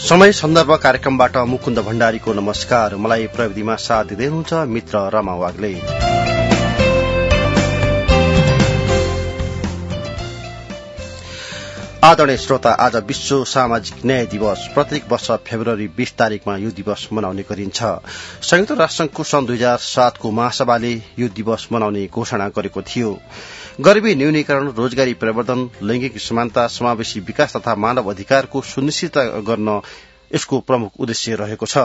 समय सन्दर्भ कार्यक्रमबाट मुकुन्द भण्डारीको नमस्कार। मलाई प्रविधिमा साथ दिँदै हुनुहुन्छ मित्र रमा वाग्ले। आदरणीय श्रोता, आज विश्व सामाजिक न्याय दिवस। प्रत्येक वर्ष फेब्रुअरी 20 तारिकमा यो दिवस मनाउने गरिन्छ। संयुक्त राष्ट्रसंघको सन् 2007को महासभाले यो दिवस मनाउने घोषणा गरेको थियो। गरिबी न्यूनीकरण, रोजगारी प्रवर्धन, लैंगिक समानता, समावेशी विकास तथा मानव अधिकारको सुनिश्चित गर्न यसको प्रमुख उद्देश्य रहेको छ।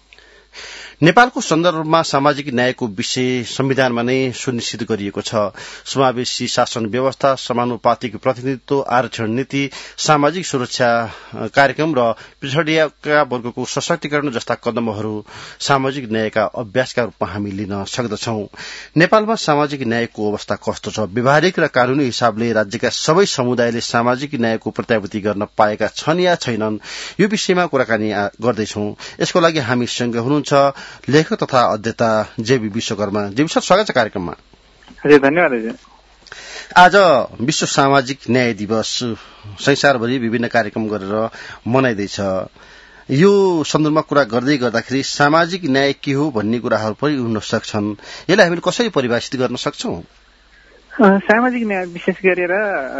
नेपालको सन्दर्भमा सामाजिक न्यायको विषय संविधानमा नै सुनिश्चित गरिएको छ। समावेशी शासन व्यवस्था, समानुपातिक प्रतिनिधित्व, आरक्षण नीति, सामाजिक सुरक्षा कार्यक्रम र पिछडिएका वर्गको सशक्तिकरण जस्ता कदमहरू सामाजिक न्यायका अभ्यासका रूपमा हामी लिन सक्दछौं। नेपालमा सामाजिक न्यायको अवस्था कस्तो छ? व्यवहारिक र कानूनी हिसाबले राज्यका सबै समुदायले सामाजिक न्यायको प्रत्याभूति गर्न पाएका छन् या छैनन्, यो विषयमा कुराकानी गर्दैछौं। यसको लागि हामीसँग हुनुहुन्छ लेखक तथा अध्येता जेबी विश्वकर्मा। जेबी सर, स्वागत छ कार्यक्रममा। हजुर, धन्यवाद। आज विश्व सामाजिक न्याय दिवस संसारभरि विभिन्न कार्यक्रम गरेर मनाइँदैछ। यो सन्दर्भमा कुरा गर्दै गर्दाखेरि सामाजिक न्याय के हो भन्ने कुराहरू पनि हुन सक्छन्। यसलाई हामीले कसरी परिभाषित गर्न सक्छौं? सामाजिक न्याय विशेष गरेर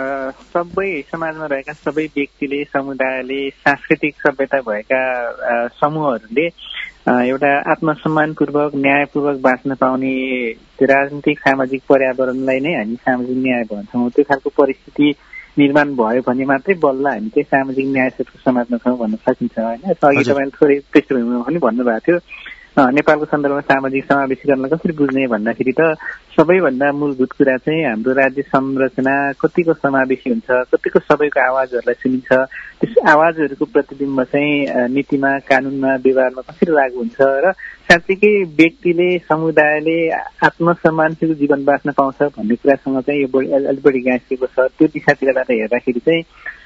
सबै समाजमा रहेका सबै व्यक्तिले, समुदायले, सांस्कृतिक सभ्यता भएका समूहहरूले एउटा आत्मसम्मानपूर्वक, न्यायपूर्वक बाँच्न पाउने राजनीतिक सामाजिक पर्यावरणलाई नै हामी सामाजिक न्याय भन्छौँ। त्यो खालको परिस्थिति निर्माण भयो भने मात्रै बल्ल हामी चाहिँ सामाजिक न्याय समाजमा छौँ भन्न सकिन्छ, होइन? अघि तपाईँले थोरै पृष्ठभूमिमा पनि भन्नुभएको थियो। नेपालको सन्दर्भमा सामाजिक समावेशीकरणलाई कसरी बुझ्ने भन्दाखेरि त सबैभन्दा मूलभूत कुरा चाहिँ हाम्रो राज्य संरचना कतिको समावेशी हुन्छ, कतिको सबैको आवाजहरूलाई सुनिन्छ, त्यस आवाजहरूको प्रतिबिम्ब चाहिँ नीतिमा, कानूनमा, व्यवहारमा कसरी लागू हुन्छ र साँच्चीकै व्यक्तिले, समुदायले आत्मसम्मानसित जीवन बाँच्न पाउँछ भन्ने कुरासँग चाहिँ यो अलिक बढी गाँसिएको छ। त्यो दिशातिरबाट हेर्दाखेरि चाहिँ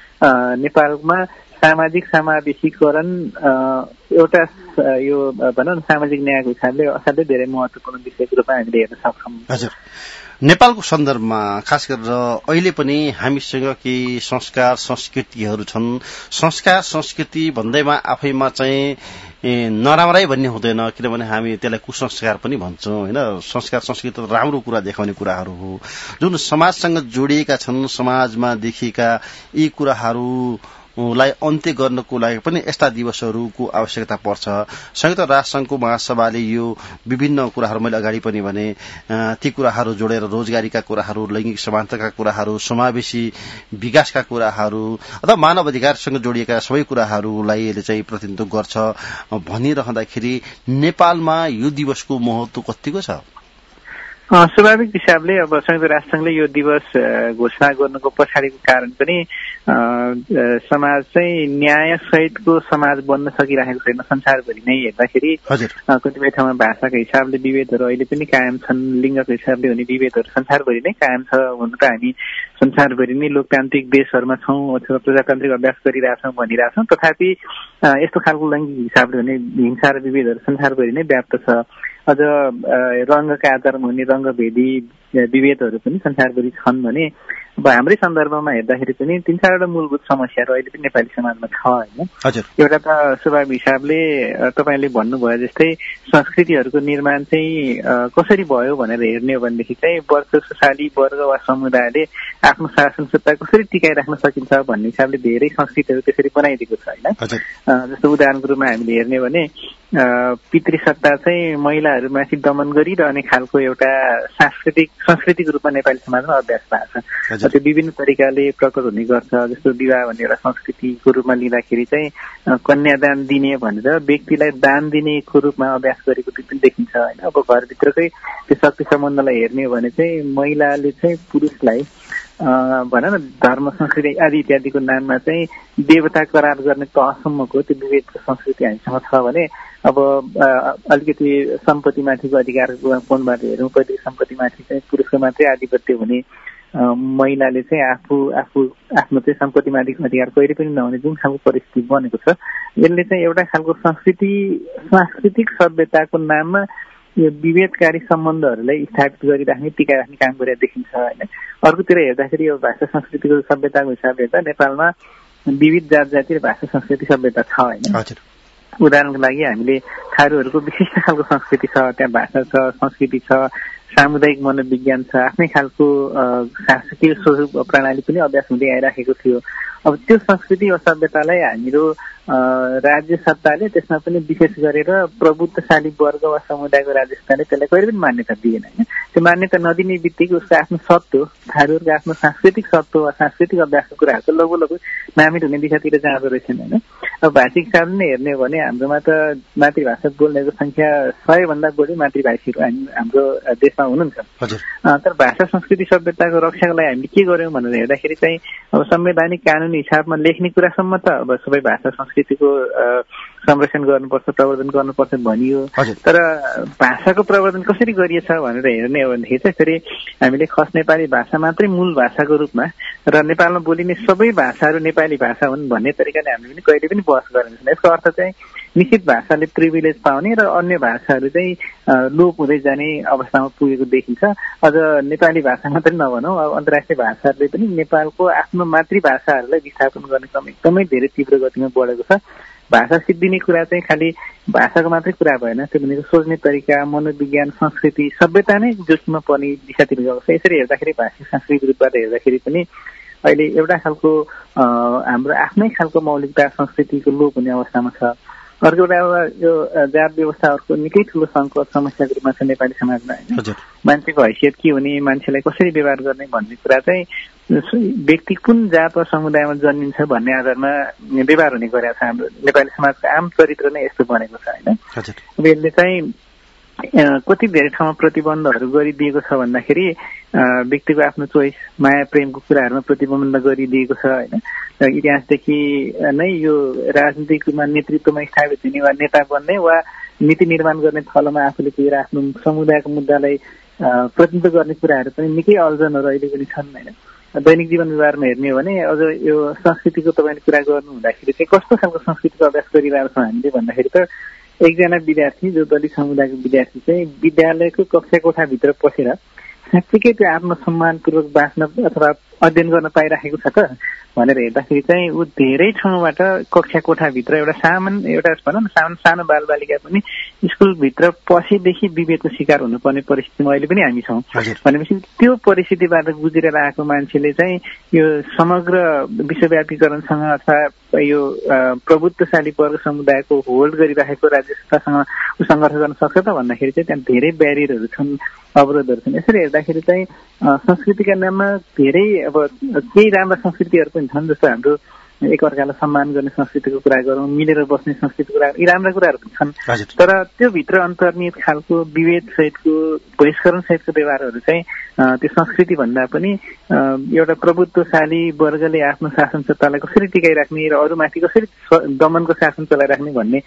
नेपालमा सामाजिक समावेशीकरण एउटा यो भनौँ न सामाजिक न्यायको हिसाबले असाध्यै धेरै महत्वपूर्ण विषयको रूपमा हामीले हेर्न सक्छौँ। हजुर, नेपालको सन्दर्भमा खास गरेर अहिले पनि हामीसँग केही संस्कार संस्कृतिहरू छन्। संस्कार संस्कृति भन्दैमा आफैमा चाहिँ नराम्रै भन्ने हुँदैन, किनभने हामी त्यसलाई कुसंस्कार पनि भन्छौँ, होइन? संस्कार संस्कृति राम्रो कुरा देखाउने कुराहरू हो जुन समाजसँग जोडिएका छन्। समाजमा देखिएका यी कुराहरू लाई अन्त्य गर्नको लागि पनि यस्ता दिवसहरूको आवश्यकता पर्छ। संयुक्त राष्ट्रसंघको महासभाले यो विभिन्न कुराहरू मैले अगाडि पनि भने ती कुराहरू जोडेर रोजगारीका कुराहरू, लैंगिक समानताका कुराहरू, समावेशी विकासका कुराहरू अथवा मानव अधिकारसँग जोडिएका सबै कुराहरूलाई यसले चाहिँ प्रतिनिधित्व गर्छ भनिरहँदाखेरि नेपालमा यो दिवसको महत्व कतिको छ? स्वाभाविक हिसाबले अब संयुक्त राष्ट्रसंघले यो दिवस घोषणा गर्नुको पछाडिको कारण पनि समाज चाहिँ न्याय सहितको समाज बन्न सकिरहेको छैन। संसारभरि नै हेर्दाखेरि कतिपय ठाउँमा भाषाको हिसाबले विभेदहरू अहिले पनि कायम छन्, लिङ्गको हिसाबले हुने विभेदहरू संसारभरि नै कायम छ। हुन त हामी संसारभरि नै लोकतान्त्रिक देशहरूमा छौँ अथवा प्रजातान्त्रिक अभ्यास गरिरहेछौँ भनिरहेछौँ, तथापि यस्तो खालको लैङ्गिक हिसाबले हुने हिंसा र विभेदहरू संसारभरि नै व्याप्त छ। अझ रङ्गका आधारमा हुने रङ्गभेदी विभेदहरू पनि संसारभरि छन् भने अब हाम्रै सन्दर्भमा हेर्दाखेरि पनि 3-4वटा मूलभूत समस्याहरू अहिले पनि नेपाली समाजमा छ, होइन? एउटा त स्वाभाविक हिसाबले तपाईँले भन्नुभयो जस्तै संस्कृतिहरूको निर्माण चाहिँ कसरी भयो भनेर हेर्ने हो भनेदेखि चाहिँ वर्चस्वशाली वर्ग वा समुदायले आफ्नो शासन सत्ता कसरी टिकाइराख्न सकिन्छ भन्ने हिसाबले धेरै संस्कृतिहरू त्यसरी बनाइदिएको छ, होइन? जस्तो उदाहरणको रूपमा हामीले हेर्ने भने पितृ सत्ता चाहिँ महिलाहरूमाथि दमन गरिरहने खालको एउटा सांस्कृतिक रूपमा नेपाली समाजमा अभ्यास भएको छ। त्यो विभिन्न तरिकाले प्रकट हुने गर्छ। जस्तो विवाह भन्ने एउटा संस्कृतिको रूपमा लिँदाखेरि चाहिँ कन्यादान दिने भनेर व्यक्तिलाई दान दिनेको रूपमा अभ्यास गरेको पनि देखिन्छ, होइन? अब घरभित्रकै त्यो शक्ति सम्बन्धलाई हेर्ने हो भने चाहिँ महिलाले चाहिँ पुरुषलाई भन न धर्म संस्कृति आदि इत्यादिको नाममा चाहिँ देवता करार गर्ने तहसम्मको त्यो विभेदको संस्कृति हामीसँग छ भने अब अलिकति सम्पत्तिमाथिको अधिकारको कोणबाट हेरौँ, कति सम्पत्तिमाथि चाहिँ पुरुषको मात्रै आधिपत्य हुने, महिलाले चाहिँ आफ्नो चाहिँ सम्पत्तिमाथिको अधिकार कहिले पनि नहुने जुन खालको परिस्थिति बनेको छ, यसले चाहिँ एउटा खालको सांस्कृतिक सभ्यताको नाममा यो विभेदकारी सम्बन्धहरूलाई स्थापित गरिराख्ने, टिकाइराख्ने काम गरेर देखिन्छ, होइन? अर्कोतिर हेर्दाखेरि यो भाषा संस्कृतिको सभ्यताको हिसाबले हेर्दा नेपालमा विविध जात जाति र भाषा संस्कृति सभ्यता छ होइन। उदाहरणको लागि हामीले थारूहरूको विशिष्ट खालको संस्कृति छ, त्यहाँ भाषा छ, संस्कृति छ, सामुदायिक मनोविज्ञान छ, आफ्नै खालको शासकीय स्वरूप प्रणाली पनि अभ्यास हुँदै आइराखेको थियो। अब त्यो संस्कृति वा सभ्यतालाई हाम्रो राज्य सत्ताले त्यसमा पनि विशेष गरेर प्रभुत्वशाली वर्ग वा समुदायको राज्य सत्ताले त्यसलाई कहिले पनि मान्यता दिएन होइन। त्यो मान्यता नदिने बित्तिकै उसको आफ्नो सत्व, थारूहरूको आफ्नो सांस्कृतिक सत्व वा सांस्कृतिक अभ्यासको कुराहरू त लगभग नामित हुने दिशातिर जाँदो रहेछन् होइन। अब भाषिक हिसाबले नै हेर्ने हो भने हाम्रोमा त मातृभाषा बोल्नेको संख्या 100 भन्दा बढी मातृभाषीहरू हाम्रो देशमा हुनुहुन्छ। तर भाषा संस्कृति सभ्यताको रक्षाको लागि हामीले के गर्यौं भनेर हेर्दाखेरि चाहिँ अब संवैधानिक कानुनी हिसाबमा लेख्ने कुरासम्म त अब सबै भाषा संस्कृतिको संरक्षण गर्नुपर्छ, प्रवर्धन गर्नुपर्छ भनियो। तर भाषाको प्रवर्धन कसरी गरिएछ भनेर हेर्ने हो भनेदेखि चाहिँ फेरि हामीले खस नेपाली भाषा मात्रै मूल भाषाको रूपमा र नेपालमा बोलिने सबै भाषाहरू नेपाली भाषा हुन् भन्ने तरिकाले हामीले पनि कहिले पनि बहस गरेका छैनौँ। यसको अर्थ चाहिँ निश्चित भाषाले प्रिभिलेज पाउने र अन्य भाषाहरू चाहिँ लोप हुँदै जाने अवस्थामा पुगेको देखिन्छ। अझ नेपाली भाषा मात्रै नभनौँ, अब अन्तर्राष्ट्रिय भाषाहरूले पनि नेपालको आफ्नो मातृभाषाहरूलाई विस्थापन गर्ने क्रम एकदमै धेरै तीव्र गतिमा बढेको छ। भाषा सिद्धिने कुरा चाहिँ खालि भाषाको मात्रै कुरा भएन, त्यो भनेको सोच्ने तरिका, मनोविज्ञान, संस्कृति, सभ्यता नै जोखिममा पर्ने दिशातिर गएको छ। यसरी हेर्दाखेरि भाषिक सांस्कृतिक रूपबाट हेर्दाखेरि पनि अहिले एउटा खालको हाम्रो आफ्नै खालको मौलिकता संस्कृतिको लोप हुने अवस्थामा छ। अर्को एउटा यो जात व्यवस्थाहरूको निकै ठुलो सङ्कट समस्याको रूपमा छ नेपाली समाजमा होइन। मान्छेको हैसियत के हुने, मान्छेलाई कसरी व्यवहार गर्ने भन्ने कुरा चाहिँ व्यक्ति कुन जात वा समुदायमा जन्मिन्छ भन्ने आधारमा व्यवहार हुने गरेको छ। हाम्रो नेपाली समाजको आम चरित्र नै यस्तो बनेको छ होइन। अब यसले चाहिँ कति धेरै ठाउँमा प्रतिबन्धहरू गरिदिएको छ भन्दाखेरि व्यक्तिको आफ्नो चोइस, माया प्रेमको कुराहरूमा प्रतिबन्ध गरिदिएको छ होइन। इतिहासदेखि नै यो राजनीतिकमा नेतृत्वमा स्थापित हुने वा नेता बन्ने वा नीति निर्माण गर्ने थलोमा आफूले पुगेर आफ्नो समुदायको मुद्दालाई प्रतिनिधित्व गर्ने कुराहरू पनि निकै अल्झनहरू अहिले पनि छन् होइन। दैनिक जीवन व्यवहारमा हेर्ने हो भने अझ यो संस्कृतिको तपाईँले कुरा गर्नु हुँदाखेरि चाहिँ कस्तो खालको संस्कृतिको अभ्यास गरिरहेको छौँ हामीले भन्दाखेरि त एकजना विद्यार्थी जो दलित समुदायको विद्यार्थी चाहिँ विद्यालयको कक्षा कोठाभित्र पसेर साँच्चीकै त्यो आत्मसम्मानपूर्वक बाँच्न अथवा अध्ययन गर्न पाइराखेको छ त भनेर हेर्दाखेरि चाहिँ ऊ धेरै ठाउँबाट कक्षा कोठाभित्र एउटा भनौँ न सानो बालबालिका पनि स्कुलभित्र पसेदेखि विभेदको शिकार हुनुपर्ने परिस्थितिमा अहिले पनि हामी छौँ। भनेपछि त्यो परिस्थितिबाट गुज्रेर आएको मान्छेले चाहिँ यो समग्र विश्वव्यापीकरणसँग अथवा यो प्रभुत्वशाली वर्ग समुदायको होल्ड गरिराखेको राज्य सत्तासँग ऊ सङ्घर्ष गर्न सक्छ त भन्दाखेरि चाहिँ त्यहाँ धेरै ब्यारियरहरू छन्, अवरोधहरू छन्। यसरी हेर्दाखेरि चाहिँ संस्कृतिका नाममा धेरै अब केही राम्रा संस्कृतिहरू पनि छन्, जस्तो हाम्रो एकअर्कालाई सम्मान गर्ने संस्कृतिको कुरा गरौँ, मिलेर बस्ने संस्कृतिको कुरा, यी राम्रा कुराहरू पनि छन्। तर त्यो भित्र अन्तर्निहित खालको विभेद सहितको बहिष्करण सहितको व्यवहारहरू चाहिँ त्यो संस्कृति भन्दा पनि एउटा प्रभुत्वशाली वर्गले आफ्नो शासन सत्तालाई कसरी टिकाइराख्ने र अरूमाथि कसरी दमनको शासन चलाइराख्ने भन्ने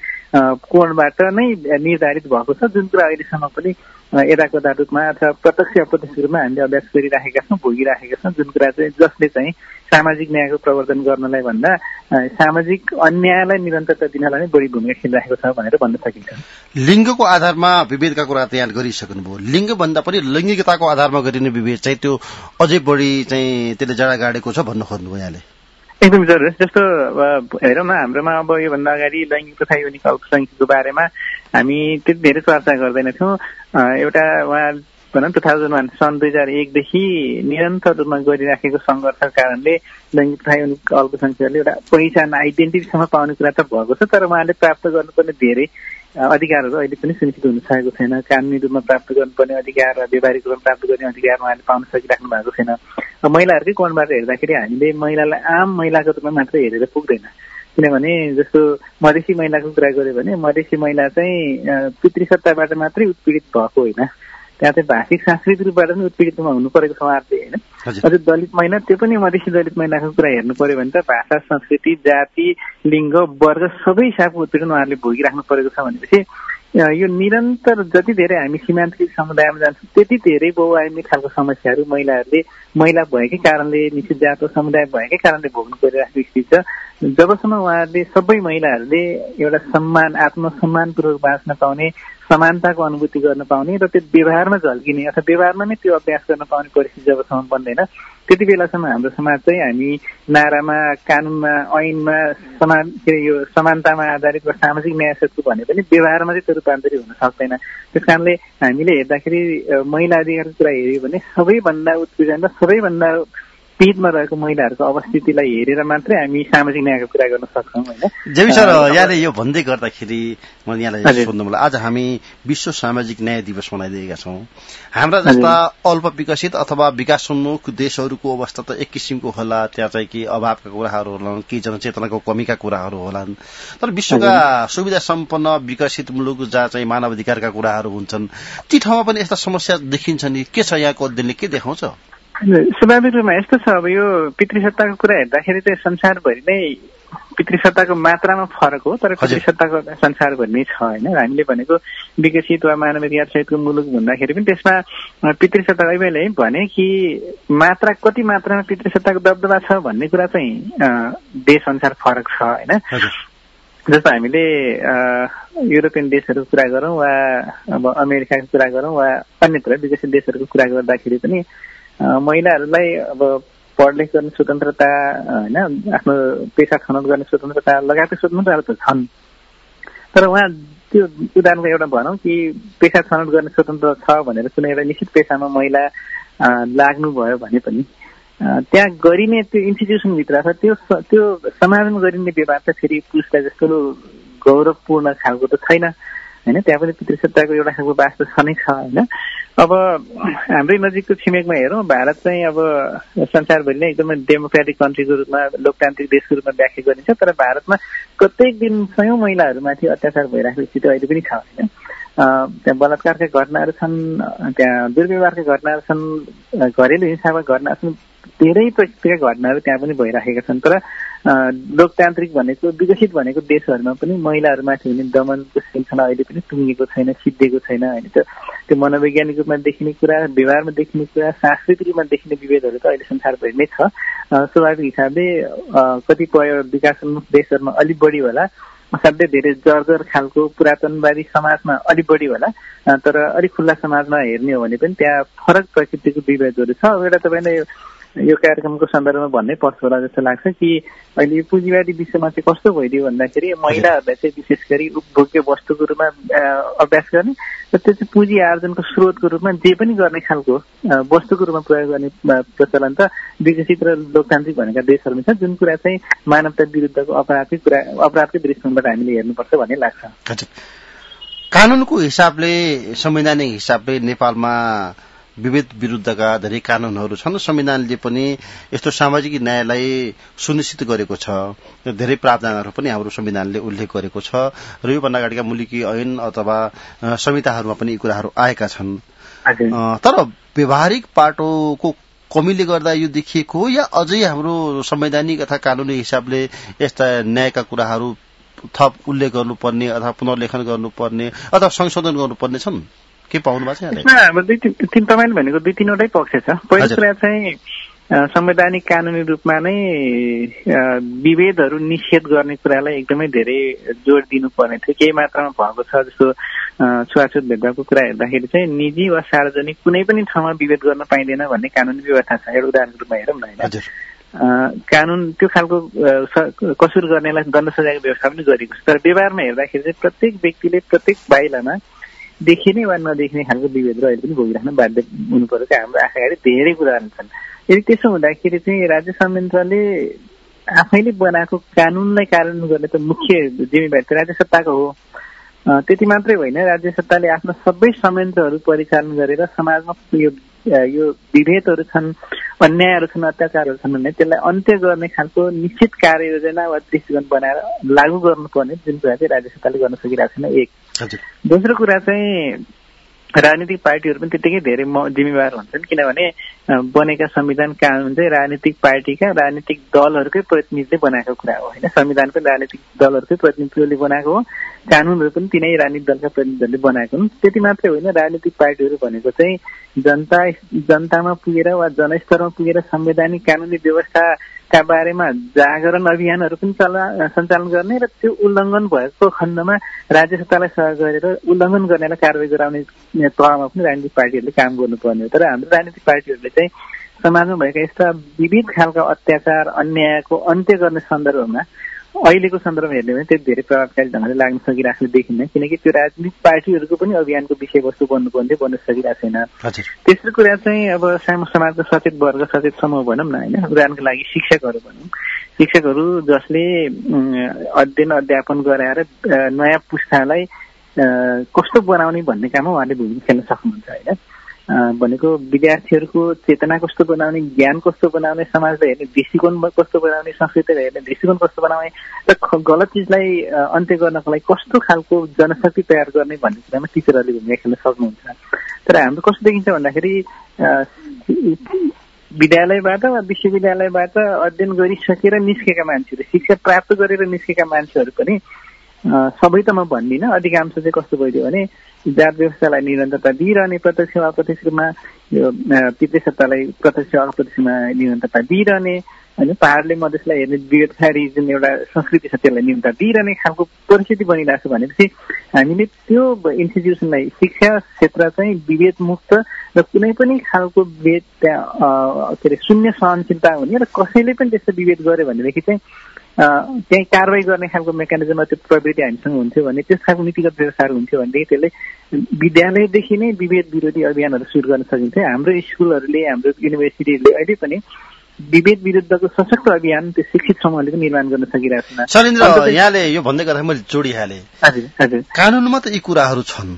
कोणबाट नै निर्धारित भएको छ, जुन कुरा अहिलेसम्म पनि यदाकदा रूपमा अथवा प्रत्यक्ष अप्रत्यक्ष रूपमा हामीले अभ्यास गरिराखेका छौँ, भोगिराखेका छौँ, जुन कुरा चाहिँ जसले चाहिँ सामाजिक न्यायको प्रवर्धन गर्नलाई भन्दा सामाजिक अन्यायलाई निरन्तरता दिनलाई नै बढी भूमिका खेलिरहेको छ भनेर भन्न सकिन्छ। लिङ्गको आधारमा विभेदका कुरा तयार गरिसक्नुभयो, लिङ्ग भन्दा पनि लैङ्गिकताको आधारमा गरिने विभेद चाहिँ त्यो अझै बढी चाहिँ त्यसले जडा गाडेको छ भन्नु खोज्नुभयो यहाँले? एकदम जरुर। जस्तो हेरौँ न, हाम्रोमा अब योभन्दा अगाडि लैङ्गिक तथा यौनिक अल्पसङ्ख्यकको बारेमा हामी त्यति धेरै चर्चा गर्दैनथ्यौँ। एउटा उहाँ भनौँ 2001 सन् 2001देखि निरन्तर रूपमा गरिराखेको सङ्घर्षका कारणले लैङ्गिक तथा यौनिक अल्पसङ्ख्यकहरूले एउटा पहिचान, आइडेन्टिटीसम्म पाउने कुरा त भएको छ, तर उहाँले प्राप्त गर्नुपर्ने धेरै अधिकारहरू अहिले पनि सुनिश्चित हुन सकेको छैन। कानुनी रूपमा प्राप्त गर्नुपर्ने अधिकार र व्यावहारिक रूपमा प्राप्त गर्ने अधिकार उहाँले पाउन सकिराख्नु भएको छैन। महिलाहरूकै कोणबाट हेर्दाखेरि हामीले महिलालाई आम महिलाको रूपमा मात्रै हेरेर पुग्दैन, किनभने जस्तो मधेसी महिलाको कुरा गऱ्यो भने मधेसी महिला चाहिँ पितृसत्ताबाट मात्रै उत्पीडित भएको होइन, त्यहाँ चाहिँ भाषिक सांस्कृतिक रूपबाट पनि उत्पीडितमा हुनु परेको छ उहाँहरूले होइन। अझ दलित महिला, त्यो पनि मधेसी दलित महिलाको कुरा हेर्नु पर्यो भने त भाषा, संस्कृति, जाति, लिङ्ग, वर्ग सबै हिसाबको उत्पीडन उहाँहरूले भोगिराख्नु परेको छ भनेपछि यो निरन्तर जति धेरै हामी सीमान्तकृत समुदायमा जान्छौँ त्यति धेरै बहुआयामिक खालको समस्याहरू महिलाहरूले महिला भएकै कारणले, निश्चित जात समुदाय भएकै कारणले भोग्नु परिरहेको स्थिति छ। जबसम्म उहाँहरूले सबै महिलाहरूले एउटा सम्मान, आत्मसम्मानपूर्वक बाँच्न पाउने, समानताको अनुभूति गर्न पाउने र त्यो व्यवहारमा झल्किने अथवा व्यवहारमा नै त्यो अभ्यास गर्न पाउने परिस्थिति जबसम्म बन्दैन त्यति बेलासम्म हाम्रो समाज चाहिँ हामी नारामा कानुनमा ऐनमा यो समानतामा आधारित वा सामाजिक न्याय सेतु भने पनि व्यवहारमा चाहिँ त्यो रूपान्तरित हुन सक्दैन। त्यस कारणले हामीले हेर्दाखेरि महिला अधिकारको कुरा हेऱ्यो भने सबैभन्दा उत्पीडन र सबैभन्दा पीडितमा रहेको महिलाहरूको अवस्थितिलाई हेरेर मात्रै हामी सामाजिक न्यायको कुरा गर्न सक्छौँ होइन। जेबी सर यहाँले यो भन्दै गर्दाखेरि म यहाँलाई सोध्नु मलाई आज हामी विश्व सामाजिक न्याय दिवस मनाइरहेका छौँ। हाम्रा जस्ता अल्प विकसित अथवा विकासोन्मुख देशहरूको अवस्था त एक किसिमको होला, त्यहाँ चाहिँ केही अभावका कुराहरू होलान्, केही जनचेतनाको कमीका कुराहरू होलान्, तर विश्वका सुविधा सम्पन्न विकसित मुलुक जहाँ चाहिँ मानव अधिकारका कुराहरू हुन्छन् ती ठाउँमा पनि यस्ता समस्या देखिन्छ नि। के छ यहाँको अध्ययनले के देखाउँछ? स्वाभाविक रूपमा यस्तो छ, अब यो पितृसत्ताको कुरा हेर्दाखेरि चाहिँ संसारभरि नै पितृसत्ताको मात्रामा फरक हो, तर पितृसत्ताको संसारभरि नै छ होइन। हामीले भनेको विकसित वा मानवाधिकार सहितको मुलुक भन्दाखेरि पनि त्यसमा पितृसत्ता अहिले भने कि मात्रा कति मात्रामा पितृसत्ताको दबदबा छ भन्ने कुरा चाहिँ देश अनुसार फरक छ होइन। जस्तो हामीले युरोपियन देशहरूको कुरा गरौँ वा अब अमेरिकाको कुरा गरौँ वा अन्यत्र विकसित देशहरूको कुरा गर्दाखेरि पनि महिलाहरूलाई अब पढलेख गर्ने स्वतन्त्रता होइन, आफ्नो पेसा छनौट गर्ने स्वतन्त्रता लगायतको स्वतन्त्रताहरू त छन्, तर उहाँ त्यो उदाहरणको एउटा भनौँ कि पेसा छनौट गर्ने स्वतन्त्रता छ भनेर कुनै एउटा निश्चित पेसामा महिला लाग्नुभयो भने पनि त्यहाँ गरिने त्यो इन्स्टिट्युसनभित्र छ त्यो समाजमा गरिने व्यवहार त फेरि पुरुषलाई जस्तो गौरवपूर्ण खालको त छैन होइन। त्यहाँ पनि पितृसत्ताको एउटा खालको वास्तव छ नै छ होइन। अब हाम्रै नजिकको छिमेकमा हेरौँ, भारत चाहिँ अब संसारभरि नै एकदमै डेमोक्रेटिक कन्ट्रीको रूपमा लोकतान्त्रिक देशको रूपमा व्याख्या गरिन्छ, तर भारतमा प्रत्येक दिन सयौं महिलाहरूमाथि अत्याचार भइरहेको स्थिति अहिले पनि छ होइन। त्यहाँ बलात्कारका घटनाहरू छन्, त्यहाँ दुर्व्यवहारका घटनाहरू छन्, घरेलु हिंसाका घटनाहरू छन्, धेरै प्रकारका घटनाहरू त्यहाँ पनि भइराखेका छन्। तर लोकतान्त्रिक भनेको विकसित भनेको देशहरूमा पनि महिलाहरूमाथि हुने दमनको श्रृङ्खला अहिले पनि टुङ्गेको छैन, सिद्धिएको छैन होइन। त्यो मनोवैज्ञानिक रूपमा देखिने कुरा, व्यवहारमा देखिने कुरा, सांस्कृतिक रूपमा देखिने विभेदहरू त अहिले संसारभरि नै छ। स्वाभाविक हिसाबले कतिपय विकासोन्मुख देशहरूमा अलिक बढी होला, असाध्यै धेरै जर्जर खालको पुरातनवादी समाजमा अलिक बढी होला, तर अलिक खुल्ला समाजमा हेर्ने हो भने पनि त्यहाँ फरक प्रकृतिको विभेदहरू छ। एउटा तपाईँले यो कार्यक्रमको सन्दर्भमा भन्नै पर्छ होला जस्तो लाग्छ कि अहिले यो पुँजीवादी विश्वमा चाहिँ कस्तो भइदियो भन्दाखेरि महिलाहरूलाई चाहिँ विशेष गरी उपभोग्य वस्तुको रूपमा अभ्यास गर्ने र त्यो चाहिँ पुँजी आर्जनको स्रोतको रूपमा जे पनि गर्ने खालको वस्तुको रूपमा प्रयोग गर्ने प्रचलन त विकसित र लोकतान्त्रिक भनेका देशहरूमा छ, जुन कुरा चाहिँ मानवता विरुद्धको अपराधकै दृष्टिकोणबाट हामीले हेर्नुपर्छ भन्ने लाग्छ। कानूनको हिसाबले, संवैधानिक हिसाबले नेपालमा विभेद विरुद्धका धेरै कानूनहरू छन्। संविधानले पनि यस्तो सामाजिक न्यायलाई सुनिश्चित गरेको छ, धेरै प्रावधानहरू पनि हाम्रो संविधानले उल्लेख गरेको छ र योभन्दा अगाडिका मुलुकी ऐन अथवा संहिताहरूमा पनि यी कुराहरू आएका छन्। तर व्यवहारिक पाटोको कमीले गर्दा यो देखिएको हो या अझै हाम्रो संवैधानिक अथवा कानूनी हिसाबले यस्ता न्यायका कुराहरू थप उल्लेख गर्नुपर्ने अथवा पुनर्लेखन गर्नुपर्ने अथवा संशोधन गर्नुपर्ने छन्? के पाउनु भएको छ? तपाईँले भनेको दुई तीनवटै पक्ष छ। पहिलो कुरा चाहिँ संवैधानिक कानूनी रूपमा नै विभेदहरू निषेध गर्ने कुरालाई एकदमै धेरै जोड दिनुपर्ने थियो। केही मात्रामा भएको छ, जस्तो छुवाछुत भेदभावको कुरा हेर्दाखेरि चाहिँ निजी वा सार्वजनिक कुनै पनि ठाउँमा विभेद गर्न पाइँदैन भन्ने कानूनी व्यवस्था छ। एउटा उदाहरणको रूपमा हेरौँ न होइन, कानून त्यो खालको कसुर गर्नेलाई दण्ड सजायको व्यवस्था पनि गरिएको छ, तर व्यवहारमा हेर्दाखेरि चाहिँ प्रत्येक व्यक्तिले प्रत्येक बाइलामा देखिने वा नदेखिने खालको विभेद अहिले पनि भोगिराख्न बाध्य हुनु पर्यो। हाम्रो आँखा अगाडि धेरै उदाहरण छन्। यदि त्यसो हुँदाखेरि चाहिँ राज्य संयन्त्रले आफैले बनाएको कानूनलाई कार्यान्वयन गर्ने त मुख्य जिम्मेवारी त राज्य सत्ताको हो। त्यति मात्रै होइन, राज्य सत्ताले आफ्नो सबै संयन्त्रहरू परिचालन गरेर समाजमा यो विभेदहरू छन्, अन्यायहरू छन्, अत्याचारहरू छन् भने त्यसलाई अन्त्य गर्ने खालको निश्चित कार्ययोजना वा दृष्टिकोण बनाएर लागू गर्नुपर्ने जुन कुरा चाहिँ राज्य सत्ताले गर्न सकिरहेको छैन। एक दोस्रो कुरा चाहिँ राजनीतिक पार्टीहरू पनि त्यतिकै धेरै जिम्मेवार हुन्छन्, किनभने बनेका संविधान कानून चाहिँ राजनीतिक पार्टीका राजनीतिक दलहरूकै प्रतिनिधिले बनाएको कुरा हो होइन। संविधान पनि राजनीतिक दलहरूकै प्रतिनिधित्वले बनाएको हो, कानूनहरू पनि तिनै राजनीतिक दलका प्रतिनिधिहरूले बनाएको हुन्। त्यति मात्रै होइन, राजनीतिक पार्टीहरू भनेको चाहिँ जनतामा पुगेर वा जनस्तरमा पुगेर संवैधानिक कानुनी व्यवस्थाका बारेमा जागरण अभियानहरू पनि सञ्चालन गर्ने र त्यो उल्लङ्घन भएको खण्डमा राज्य सत्तालाई सहयोग गरेर उल्लङ्घन गर्नेलाई कारवाही गराउने तहमा पनि राजनीतिक पार्टीहरूले काम गर्नुपर्ने हो। तर हाम्रो राजनीतिक पार्टीहरूले चाहिँ समाजमा भएका यस्ता विविध खालका अत्याचार अन्यायको अन्त्य गर्ने सन्दर्भमा अहिलेको सन्दर्भमा हेर्ने भने त्यो धेरै प्रभावकारी ढङ्गले लाग्न सकिरहेको देखिन्न, किनकि त्यो राजनीतिक पार्टीहरूको पनि अभियानको विषयवस्तु बन्नुपर्ने बन्न सकिरहेको छैन। तेस्रो कुरा चाहिँ अब समाजको सचेत वर्ग सचेत समूह भनौँ न होइन, उदाहरणको लागि शिक्षकहरू भनौँ, शिक्षकहरू जसले अध्ययन अध्यापन गराएर नयाँ पुस्तालाई कस्तो बनाउने भन्ने काममा उहाँले भूमिका खेल्न सक्नुहुन्छ होइन। भनेको विद्यार्थीहरूको चेतना कस्तो बनाउने, ज्ञान कस्तो बनाउने, समाजलाई हेर्ने दृष्टिकोण कस्तो बनाउने, संस्कृतिलाई हेर्ने दृष्टिकोण कस्तो बनाउने र गलत चिजलाई अन्त्य गर्नको लागि कस्तो खालको जनशक्ति तयार गर्ने भन्ने कुरामा टिचरहरूले भूमिका खेल्न सक्नुहुन्छ। तर हाम्रो कस्तो देखिन्छ भन्दाखेरि विद्यालयबाट वा विश्वविद्यालयबाट अध्ययन गरिसकेर निस्केका मान्छेहरू, शिक्षा प्राप्त गरेर निस्केका मान्छेहरू पनि सबै त म भन्दिनँ, अधिकांश चाहिँ कस्तो भइदियो भने जात व्यवस्थालाई निरन्तरता दिइरहने, प्रत्यक्ष वा अप्रत्यक्ष रूपमा यो पितृ सत्तालाई प्रत्यक्ष वा अप्रत्यक्षमा निरन्तरता दिइरहने होइन, पहाडले मधेसलाई हेर्ने विवेककारी जुन एउटा संस्कृति छ त्यसलाई निरन्तरता दिइरहने खालको परिस्थिति बनिरहेको छ भनेपछि हामीले त्यो इन्स्टिट्युसनलाई शिक्षा क्षेत्र चाहिँ विभेद मुक्त र कुनै पनि खालको भेद त्यहाँ के अरे शून्य सहनशीलता हुने र कसैले पनि त्यस्तो विभेद गर्यो भनेदेखि चाहिँ त्यही कारवाही गर्ने खालको मेकानिजममा त्यो प्रवृत्ति हामीसँग हुन्थ्यो भने, त्यस खालको नीतिगत व्यवस्थाहरू हुन्थ्यो भनेदेखि त्यसले विद्यालयदेखि नै विभेद विरोधी अभियानहरू सुरु गर्न सकिन्थ्यो। हाम्रो स्कुलहरूले, हाम्रो युनिभर्सिटीहरूले अहिले पनि विभेद विरुद्धको सशक्त अभियान त्यो शिक्षित समूहले पनि निर्माण गर्न सकिरहेको छ। शैलेन्द्र, यहाँले यो भन्दै गर्दा मैले जोडिहालेँ, हजुर कानुनमा त यी कुराहरू छन्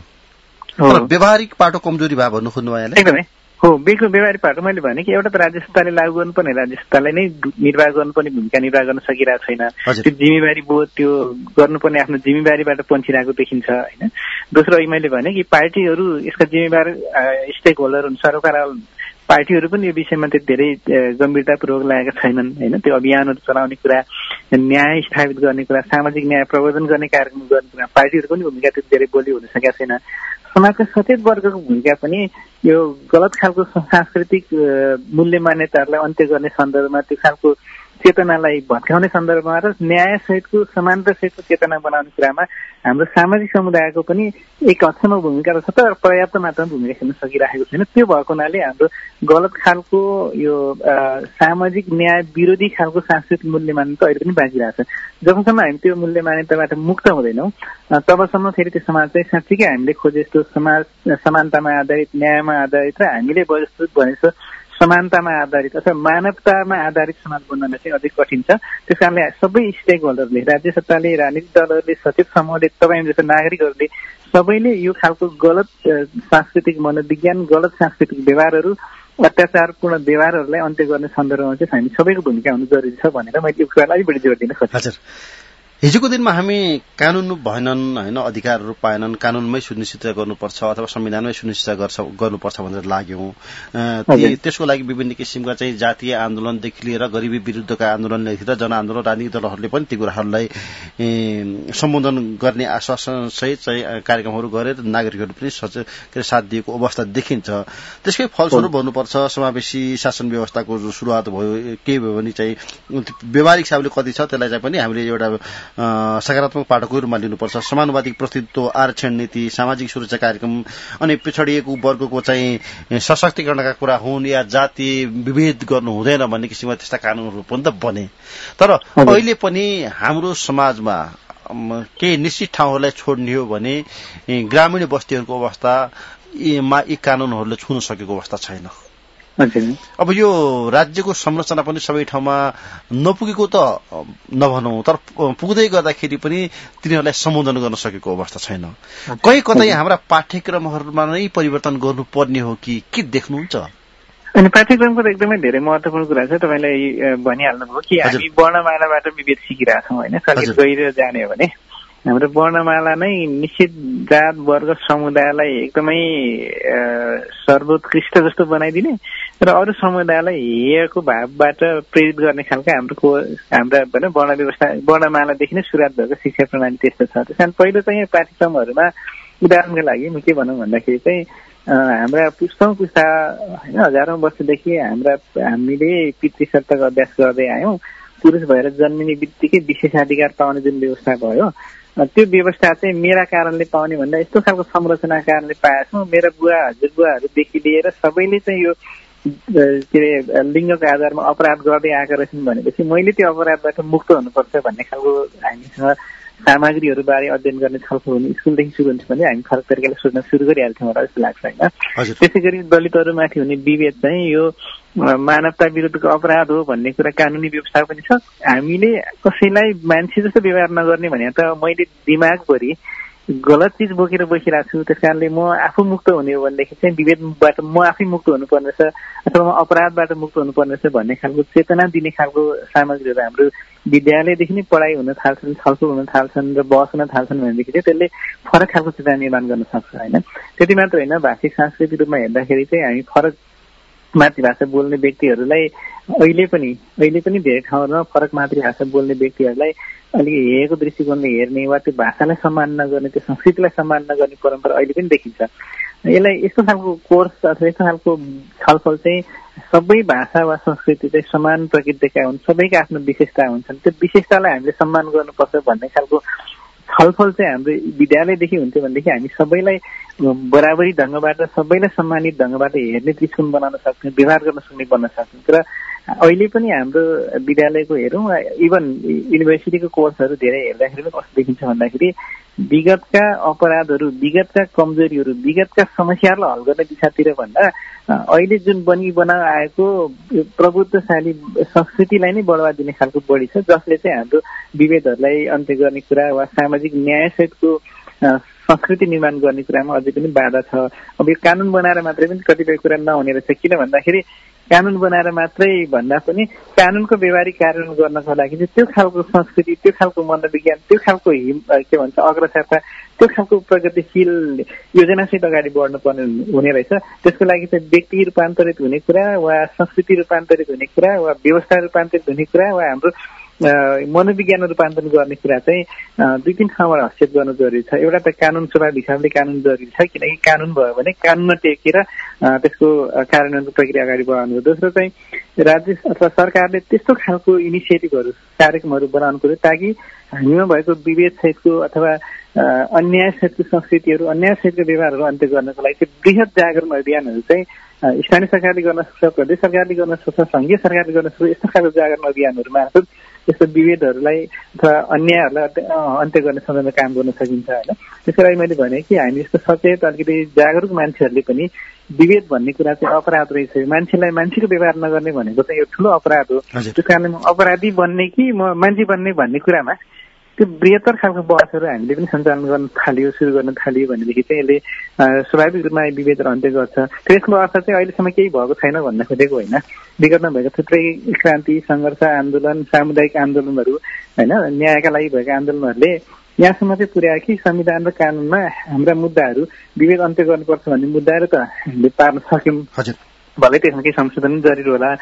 तर व्यवहारिक पाटो कमजोरी भयो भन्नु खोज्नु भयो। एकदमै हो, बिल्कुल व्यवहारिक पाटो मैले भने कि एउटा त राज्य सत्ताले लागू गर्नुपर्ने, राज्य सत्ताले नै निर्वाह गर्नुपर्ने भूमिका निर्वाह गर्न सकिरहेको छैन। त्यो जिम्मेवारी बोध त्यो गर्नुपर्ने आफ्नो जिम्मेवारीबाट पन्छिरहेको देखिन्छ होइन। दोस्रो अघि मैले भने कि पार्टीहरू यसका जिम्मेवार स्टेक होल्डर हुन्, सरकार पार्टीहरू पनि यो विषयमा त्यो धेरै गम्भीरतापूर्वक लागेका छैनन् होइन। त्यो अभियानहरू चलाउने कुरा, न्याय स्थापित गर्ने कुरा, सामाजिक न्याय प्रवर्धन गर्ने कार्यक्रम गर्ने कुरा पार्टीहरूको पनि भूमिका त्यो धेरै बलियो हुन सकेका छैन। समाजका सचेत वर्गको भूमिका पनि यो गलत खालको सांस्कृतिक मूल्य मान्यताहरूलाई अन्त्य गर्ने सन्दर्भमा, त्यो खालको चेतनालाई भत्काउने सन्दर्भमा र न्याय सहितको समानता सहितको चेतना बनाउने कुरामा हाम्रो सामाजिक समुदायको पनि एक हदसम्म भूमिका रहेछ, तर पर्याप्त मात्रामा भूमिका खेल्न सकिरहेको छैन। त्यो भएको हुनाले हाम्रो गलत खालको यो सामाजिक न्याय विरोधी खालको सांस्कृतिक मूल्य मान्यता अहिले पनि बाँचिरहेछ। जबसम्म हामी त्यो मूल्य मान्यताबाट मुक्त हुँदैनौँ तबसम्म फेरि त्यो समाज चाहिँ साँच्चीकै हामीले खोजे जस्तो समाज समानतामा आधारित, न्यायमा आधारित र हामीले प्रस्तुत भनेको समानतामा आधारित अथवा मानवतामा आधारित समाज बन्नलाई चाहिँ अझै कठिन छ। त्यस कारणले सबै स्टेक होल्डरले, राज्य सत्ताले, राजनीतिक दलहरूले, सचेत समूहले, तपाईँ जस्तो नागरिकहरूले सबैले यो खालको गलत सांस्कृतिक मनोविज्ञान, गलत सांस्कृतिक व्यवहारहरू, अत्याचारपूर्ण व्यवहारहरूलाई अन्त्य गर्ने सन्दर्भमा चाहिँ हामी सबैको भूमिका हुनु जरुरी छ भनेर मैले यो कुरालाई अलिक बढी जोड दिन खोजेँ। हजुर, हिजोको दिनमा हामी कानून भएनन् होइन, अधिकारहरू पाएनन्, कानूनमै सुनिश्चित गर्नुपर्छ अथवा संविधानमै सुनिश्चित गर्नुपर्छ भनेर लाग्यौं। त्यसको लागि विभिन्न किसिमका चाहिँ जातीय आन्दोलनदेखि लिएर गरिबी विरुद्धका आन्दोलनदेखि लिएर जनआन्दोलन, राजनीतिक दलहरूले पनि ती कुराहरूलाई सम्बोधन गर्ने आश्वासन सहित चाहिँ कार्यक्रमहरू गरेर नागरिकहरू पनि साथ दिएको अवस्था देखिन्छ। त्यसकै फलस्वरूप भन्नुपर्छ समावेशी शासन व्यवस्थाको सुरुवात भयो, के भयो भने चाहिँ व्यवहारिक हिसाबले कति छ त्यसलाई चाहिँ पनि हामीले एउटा सकारात्मक पाटोको रूपमा लिनुपर्छ। समानुपातिक प्रतिनिधित्व, आरक्षण नीति, सामाजिक सुरक्षा कार्यक्रम अनि पिछडिएको वर्गको चाहिँ सशक्तिकरणका कुरा हुन् या जाति विभेद गर्नु हुँदैन भन्ने किसिमका त्यस्ता कानूनहरू पनि त बने। तर अहिले पनि हाम्रो समाजमा केही निश्चित ठाउँहरूलाई छोड्ने हो भने ग्रामीण बस्तीहरूको अवस्थामा यी कानूनहरूले छुन सकेको अवस्था छैन। अब यो राज्यको संरचना पनि सबै ठाउँमा नपुगेको त नभनौं, तर पुग्दै गर्दाखेरि पनि तिनीहरूलाई सम्बोधन गर्न सकेको अवस्था छैन। कहीँ कतै हाम्रा पाठ्यक्रमहरूमा नै परिवर्तन गर्नुपर्ने हो कि के देख्नुहुन्छ? अनि पाठ्यक्रमको त एकदमै धेरै महत्त्वपूर्ण कुरा छ। तपाईँलाई भनिहाल्नुभयो कि हामी वर्णमालाबाट विभेद सिकिरहेका छौँ होइन। सजिलो गहिरो जाने हो भने हाम्रो वर्णमाला नै निश्चित जात वर्ग समुदायलाई एकदमै सर्वोत्कृष्ट जस्तो बनाइदिने र अरू समुदायलाई हेयको भावबाट प्रेरित गर्ने खालको हाम्रा वर्ण व्यवस्था वर्णमालादेखि नै सुरुवात भएको शिक्षा प्रणाली त्यस्तो छ। त्यस कारण पहिलो चाहिँ पाठ्यक्रमहरूमा उदाहरणको लागि म के भनौँ भन्दाखेरि चाहिँ हाम्रा पुस्तौं पुस्ता होइन हजारौं वर्षदेखि हामीले पितृसत्ताको अभ्यास गर्दै आयौँ। पुरुष भएर जन्मिने बित्तिकै विशेषाधिकार पाउने जुन व्यवस्था भयो त्यो व्यवस्था चाहिँ मेरा कारणले पाउने भन्दा यस्तो खालको संरचना कारणले पाएछौँ। मेरा बुवा हजुरबुवाहरूदेखि लिएर सबैले चाहिँ यो के अरे लिङ्गको आधारमा अपराध गर्दै आएका रहेछन् भनेपछि मैले त्यो अपराधबाट मुक्त हुनुपर्छ भन्ने खालको हामीसँग सामग्रीहरू बारे अध्ययन गर्ने छलफल हुने स्कुलदेखि सुरु हुन्छ भने हामी फरक तरिकाले सोच्न सुरु गरिहाल्छौँ होला जस्तो लाग्छ होइन। त्यसै गरी दलितहरूमाथि हुने विभेद चाहिँ यो मानवता विरुद्धको अपराध हो भन्ने कुरा कानुनी व्यवस्था पनि छ। हामीले कसैलाई मान्छे जस्तो व्यवहार नगर्ने भने त मैले दिमागभरि गलत चिज बोकेर बसिरहेको छु। त्यस कारणले म आफू मुक्त हुने हो भनेदेखि चाहिँ विभेदबाट म आफै मुक्त हुनुपर्ने छ अथवा म अपराधबाट मुक्त हुनुपर्ने छ भन्ने खालको चेतना दिने खालको सामग्रीहरू हाम्रो विद्यालयदेखि नै पढाइ हुन थाल्छन्, छलफल हुन थाल्छन् र बहस हुन थाल्छन् भनेदेखि चाहिँ त्यसले फरक खालको चेतना निर्माण गर्न सक्छ होइन। त्यति मात्र होइन, भाषिक सांस्कृतिक रूपमा हेर्दाखेरि चाहिँ हामी फरक मातृभाषा बोल्ने व्यक्तिहरूलाई अहिले पनि धेरै ठाउँहरूमा फरक मातृभाषा बोल्ने व्यक्तिहरूलाई अलिक हेरेको दृष्टिकोणले हेर्ने वा त्यो भाषालाई सम्मान नगर्ने, त्यो संस्कृतिलाई सम्मान नगर्ने परम्परा अहिले पनि देखिन्छ। यसलाई यस्तो खालको कोर्स अथवा यस्तो खालको छलफल चाहिँ सबै भाषा वा संस्कृति चाहिँ समान प्रकृतिका हुन्, सबैका आफ्नो विशेषता हुन्छन्, त्यो विशेषतालाई हामीले सम्मान गर्नुपर्छ भन्ने खालको छलफल चाहिँ हाम्रो विद्यालयदेखि हुन्थ्यो भनेदेखि हामी सबैलाई बराबरी ढङ्गबाट सबैलाई सम्मानित ढङ्गबाट हेर्ने दृष्टिकोण बनाउन सक्छौँ, व्यवहार गर्न सक्ने बन्न सक्छौँ। तर अहिले पनि हाम्रो विद्यालयको हेरौँ इभन युनिभर्सिटीको कोर्सहरू धेरै हेर्दाखेरि पनि कस्तो देखिन्छ भन्दाखेरि विगतका अपराधहरू, विगतका कमजोरीहरू, विगतका समस्याहरूलाई हल गर्ने दिशातिर भन्दा अहिले जुन बनाएको प्रभुत्वशाली संस्कृतिलाई नै बढावा दिने खालको बढी छ, जसले चाहिँ हाम्रो विभेदहरूलाई अन्त्य गर्ने कुरा वा सामाजिक न्यायसहितको संस्कृति निर्माण गर्ने कुरामा अझै पनि बाधा छ। अब यो कानुन बनाएर मात्रै पनि कतिपय कुरा नहुने रहेछ। किन भन्दाखेरि कानुन बनाएर मात्रै भन्दा पनि कानुनको व्यवहारिक कार्यान्वयन गर्नको लागि चाहिँ त्यो खालको संस्कृति, त्यो खालको मनोविज्ञान, त्यो खालको के भन्छ अग्रसरता, त्यो खालको प्रगतिशील योजनासहित अगाडि बढ्नुपर्ने हुने रहेछ। त्यसको लागि चाहिँ व्यक्ति रूपान्तरित हुने कुरा वा संस्कृति रूपान्तरित हुने कुरा वा व्यवस्था रूपान्तरित हुने कुरा वा हाम्रो मनोविज्ञान रूपान्तरण गर्ने कुरा चाहिँ दुई तीन ठाउँबाट हस्तक्षेप गर्नु जरुरी छ। एउटा त कानुन स्वाभाविक हिसाबले कानुन जरुरी छ, किनकि कानुन भयो भने कानुनमा टेकेर त्यसको कार्यान्वयनको प्रक्रिया अगाडि बढाउनु हो। दोस्रो चाहिँ राज्य अथवा सरकारले त्यस्तो खालको इनिसिएटिभहरू कार्यक्रमहरू बनाउनु पर्यो ताकि हामीमा भएको विभेद सहितको अथवा अन्याय सहितको संस्कृतिहरू, अन्याय सहितको व्यवहारहरू अन्त्य गर्नको लागि चाहिँ वृहत जागरण अभियानहरू चाहिँ स्थानीय सरकारले गर्न सक्छ, प्रदेश सरकारले गर्न सक्छ, संघीय सरकारले गर्न सक्छ। यस्तो खालको जागरण अभियानहरू मार्फत यस्तो विभेदहरूलाई अथवा अन्यायहरूलाई अन्त्य गर्ने सन्दर्भमा काम गर्न सकिन्छ होइन। त्यसको लागि मैले भने कि हामी यस्तो सचेत अलिकति जागरुक मान्छेहरूले पनि विभेद भन्ने कुरा चाहिँ अपराध रहेछ, मान्छेलाई मान्छेको व्यवहार नगर्ने भनेको चाहिँ यो ठुलो अपराध हो। त्यस कारणले म अपराधी बन्ने कि म मान्छे बन्ने भन्ने कुरामा त्यो बृहत्तर खालको बहसहरू हामीले पनि सञ्चालन गर्न थालियो, सुरु गर्न थालियो भनेदेखि चाहिँ यसले स्वाभाविक रूपमा विभेदहरू अन्त्य गर्छ। त्यसको अर्थ चाहिँ अहिलेसम्म केही भएको छैन भन्न खोजेको होइन। विगतमा भएका थुप्रै क्रान्ति, सङ्घर्ष, आन्दोलन, सामुदायिक आन्दोलनहरू होइन, न्यायका लागि भएका आन्दोलनहरूले यहाँसम्म चाहिँ पुर्यायो कि संविधान र कानुनमा हाम्रा मुद्दाहरू विभेद अन्त्य गर्नुपर्छ भन्ने मुद्दाहरू त हामीले पार्न सक्यौँ। भलै त्यसमा केही संशोधन जरुरी होला।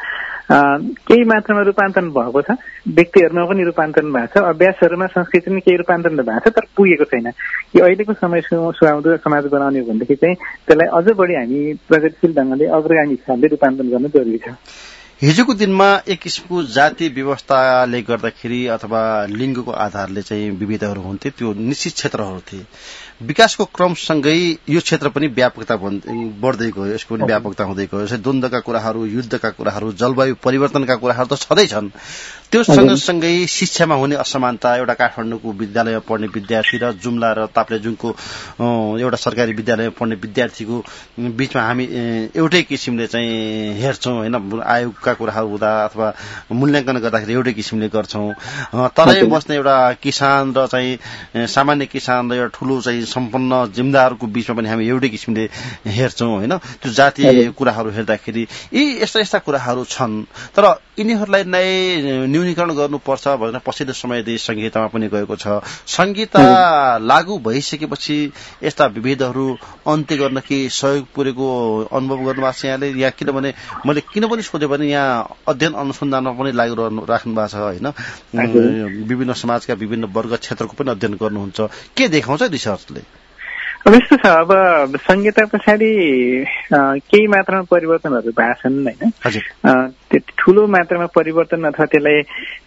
केही मात्रामा रूपान्तरण भएको छ, व्यक्तिहरूमा पनि रूपान्तरण भएको छ, अभ्यासहरूमा संस्कृतिमा केही रूपान्तरण भएको छ, तर पुगेको छैन। कि अहिलेको समय सुहाउँदो समाज बनाउने हो भनेदेखि चाहिँ त्यसलाई अझ बढी हामी प्रगतिशील ढङ्गले अग्रगामी हिसाबले रूपान्तरण गर्न जरुरी छ। हिजोको दिनमा एक किसिमको जातीय व्यवस्थाले गर्दाखेरि अथवा लिङ्गको आधारले चाहिँ विभेदहरू हुन्थे, त्यो निश्चित क्षेत्रहरू थिए। विकासको क्रमसँगै यो क्षेत्र पनि व्यापकता बढ्दै गयो, यसको पनि व्यापकता हुँदै गयो। यसै द्वन्द्वका कुराहरू, युद्धका कुराहरू, जलवायु परिवर्तनका कुराहरू त छँदैछन्। त्यो सँगसँगै शिक्षामा हुने असमानता, एउटा काठमाडौँको विद्यालयमा पढ्ने विद्यार्थी र जुम्ला र ताप्लेजुङको एउटा सरकारी विद्यालयमा पढ्ने विद्यार्थीको बीचमा हामी एउटै किसिमले चाहिँ हेर्छौँ होइन। आयोगका कुराहरू हुँदा अथवा मूल्याङ्कन गर्दाखेरि एउटै किसिमले गर्छौँ। तराई बस्ने एउटा किसान र चाहिँ सामान्य किसान र एउटा ठुलो चाहिँ सम्पन्न जिम्मेदारको बीचमा पनि हामी एउटै किसिमले हेर्छौँ होइन त्यो जातीय कुराहरू हेर्दाखेरि यी यस्ता यस्ता कुराहरू छन् तर यिनीहरूलाई नै न्यूनीकरण गर्नुपर्छ भनेर पछिल्लो समयदेखि संहितामा पनि गएको छ। संहिता लागू भइसकेपछि यस्ता विभेदहरू अन्त्य गर्न के सहयोग पुगेको अनुभव गर्नुभएको छ यहाँले? यहाँ किनभने मैले किन पनि सोधेँ भने यहाँ अध्ययन अनुसन्धानमा पनि राख्नु भएको छ होइन, विभिन्न समाजका विभिन्न वर्ग क्षेत्रको पनि अध्ययन गर्नुहुन्छ, के देखाउँछ रिसर्चले? अब यस्तो छ, अब संहिता पछाडि केही मात्रामा परिवर्तनहरू भएको छन् होइन, त्यति ठूलो मात्रामा परिवर्तन अथवा त्यसलाई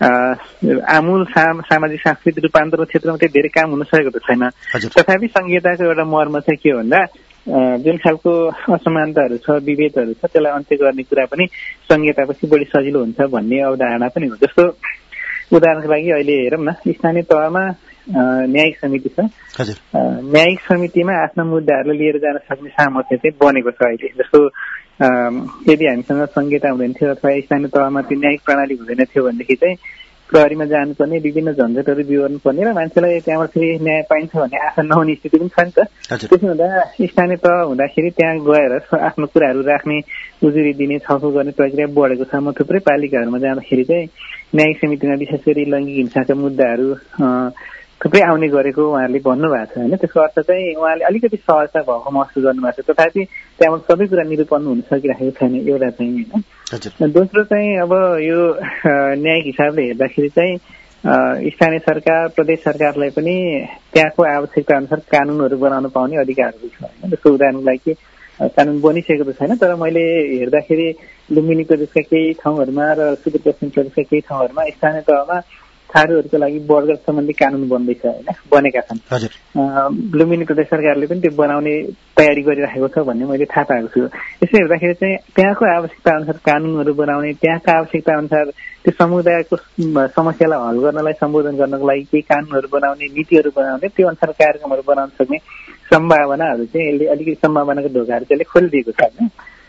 आमूल सामाजिक सांस्कृतिक रूपान्तरण क्षेत्रमा त्यही धेरै काम हुन सकेको त छैन। तथापि संहिताको एउटा मर्म चाहिँ के भन्दा जुन खालको असमानताहरू छ, विभेदहरू छ, त्यसलाई अन्त्य गर्ने कुरा पनि संहितापछि बढी सजिलो हुन्छ भन्ने अवधारणा पनि हो। जस्तो उदाहरणको लागि अहिले हेरौँ न, स्थानीय तहमा न्यायिक समिति छ, न्यायिक समितिमा आफ्ना मुद्दाहरूलाई लिएर जान सक्ने सामर्थ्य चाहिँ बनेको छ अहिले। जस्तो यदि हामीसँग संहिता हुँदैन थियो अथवा स्थानीय तहमा त्यो न्यायिक प्रणाली हुँदैन थियो भनेदेखि चाहिँ प्रहरीमा जानुपर्ने, विभिन्न झन्झटहरू बिहोर्नु पर्ने र मान्छेलाई त्यहाँबाट फेरि न्याय पाइन्छ भन्ने आशा नहुने स्थिति पनि छ नि त। त्यसो हुँदा स्थानीय तह हुँदाखेरि त्यहाँ गएर आफ्नो कुराहरू राख्ने, उजुरी दिने, छलफल गर्ने प्रक्रिया बढेको छ। म थुप्रै पालिकाहरूमा जाँदाखेरि चाहिँ न्यायिक समितिमा विशेष गरी लैङ्गिक हिंसाका मुद्दाहरू थुप्रै आउने गरेको उहाँहरूले भन्नुभएको छ होइन। त्यसको अर्थ चाहिँ उहाँले अलिकति सहजता भएको महसुस गर्नुभएको छ, तथापि त्यहाँबाट सबै कुरा निरूपण हुन सकिरहेको छैन एउटा चाहिँ होइन। दोस्रो चाहिँ अब यो न्यायिक हिसाबले हेर्दाखेरि चाहिँ स्थानीय सरकार, प्रदेश सरकारलाई पनि त्यहाँको आवश्यकता अनुसार कानूनहरू बनाउन पाउने अधिकारहरू छ होइन। जस्तो उदाहरणको लागि कानून बनिसकेको त छैन, तर मैले हेर्दाखेरि लुम्बिनी प्रदेशका केही ठाउँहरूमा र सुदूरपश्चिम प्रदेशका केही ठाउँहरूमा स्थानीय तहमा थारूहरूको लागि वर्ग सम्बन्धी कानून बन्दैछ होइन, बनेका छन्। लुम्बिनी प्रदेश सरकारले पनि त्यो बनाउने तयारी गरिराखेको छ भन्ने मैले थाहा पाएको छु। यसो हेर्दाखेरि चाहिँ त्यहाँको आवश्यकता अनुसार कानूनहरू बनाउने, त्यहाँका आवश्यकता अनुसार त्यो समुदायको समस्यालाई हल गर्नलाई, सम्बोधन गर्नको लागि केही कानूनहरू बनाउने, नीतिहरू बनाउने, त्यो अनुसार कार्यक्रमहरू बनाउन सक्ने सम्भावनाहरू चाहिँ यसले अलिकति सम्भावनाको ढोकाहरू त्यसले खोलिदिएको छ होइन।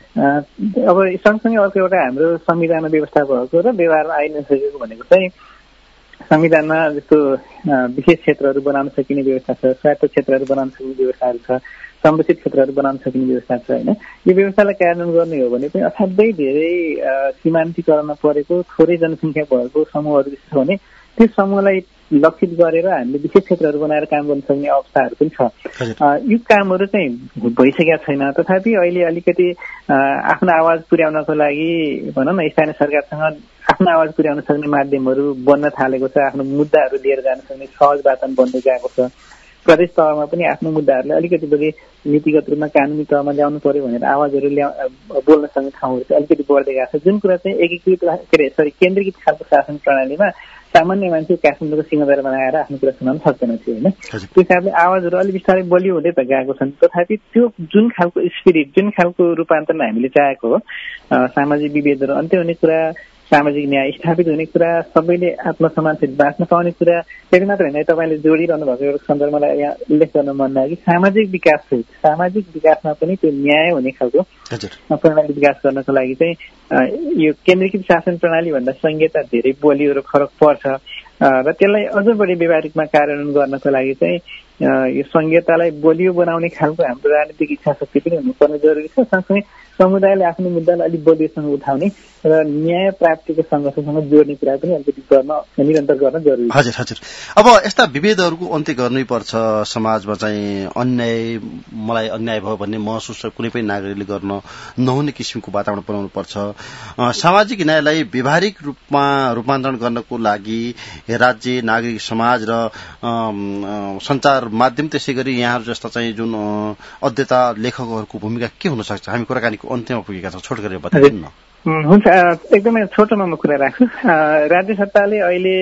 अब सँगसँगै अर्को एउटा हाम्रो संविधानमा व्यवस्था भएको र व्यवहारमा आइ नसकेको भनेको चाहिँ संविधानमा जस्तो विशेष क्षेत्रहरू बनाउन सकिने व्यवस्था छ, स्वायत्त क्षेत्रहरू बनाउन सकिने व्यवस्थाहरू छ, संरक्षित क्षेत्रहरू बनाउन सकिने व्यवस्था छ होइन। यो व्यवस्थालाई कार्यान्वयन गर्ने हो भने पनि असाध्यै धेरै सीमान्तीकरणमा परेको थोरै जनसङ्ख्या भएको समूहहरू छ भने त्यो समूहलाई लक्षित गरेर हामीले विशेष क्षेत्रहरू बनाएर काम गर्न सक्ने अवस्थाहरू पनि छ। यो कामहरू चाहिँ भइसकेका छैन। तथापि अहिले अलिकति आफ्नो आवाज पुर्याउनको लागि भनौँ न स्थानीय सरकारसँग आफ्नो आवाज पुर्याउन सक्ने माध्यमहरू बन्न थालेको छ, आफ्नो मुद्दाहरू लिएर जान सक्ने सहज वातावरण बन्दै गएको छ। प्रदेश तहमा पनि आफ्नो मुद्दाहरूलाई अलिकति बढी नीतिगत रूपमा कानुनी तहमा ल्याउनु पर्यो भनेर आवाजहरू बोल्न सक्ने ठाउँहरू चाहिँ अलिकति बढ्दै गएको छ, जुन कुरा चाहिँ एकीकृत केन्द्रीकृत खालको शासन प्रणालीमा सामान्य मान्छे काठमाडौँको सिंहदरबार बनाएर आफ्नो कुरा सुनाउन सक्दैन थियो होइन। त्यो हिसाबले आवाजहरू अलिक बिस्तारै बलियो हुँदै त गएको छन्। तथापि त्यो जुन खालको स्पिरिट, जुन खालको रूपान्तरण हामीले चाहेको हो, सामाजिक विभेदहरू अन्त्य हुने कुरा, सामाजिक न्याय स्थापित हुने कुरा, सबैले आत्मसम्मानसित बाँच्न पाउने कुरा, त्यति मात्र होइन, तपाईँले जोडिरहनु भएको एउटा सन्दर्भलाई यहाँ उल्लेख गर्न मन लाग्यो। सामाजिक विकासमा पनि त्यो न्याय हुने खालको प्रणाली विकास गर्नको लागि चाहिँ यो केन्द्रीकृत शासन प्रणाली भन्दा संहिता धेरै बलियो र फरक पर्छ र त्यसलाई अझ बढी व्यावहारिकमा कार्यान्वयन गर्नको लागि चाहिँ यो संहितालाई बलियो बनाउने खालको हाम्रो राजनीतिक इच्छा शक्ति पनि हुनुपर्ने जरुरी छ। सँगसँगै समुदायले आफ्नो मुद्दालाई अलिक बलियोसँग उठाउने र न्याय प्राप्तिको सङ्घर्षसँग जोड्ने कुरा पनि अलिकति निरन्तर गर्न जरुरी छ। हजुर। अब यस्ता विभेदहरूको अन्त्य गर्नै पर्छ। समाजमा चाहिँ मलाई अन्याय भयो भन्ने महसुस कुनै पनि नागरिकले गर्न नहुने किसिमको वातावरण बनाउनु पर्छ। सामाजिक न्यायलाई व्यावहारिक रूपमा रूपान्तरण गर्नको लागि राज्य, नागरिक समाज र सञ्चार माध्यम, त्यसै गरी यहाँहरू जस्ता चाहिँ जुन अध्येता लेखकहरूको भूमिका के हुन सक्छ? हामी कुराकानीको अन्त्यमा पुगेका छौँ, छोट गरेर बताइदिनु न। हुन्छ, एकदमै छोटोमा म कुरा राख्छु। राज्य सत्ताले अहिले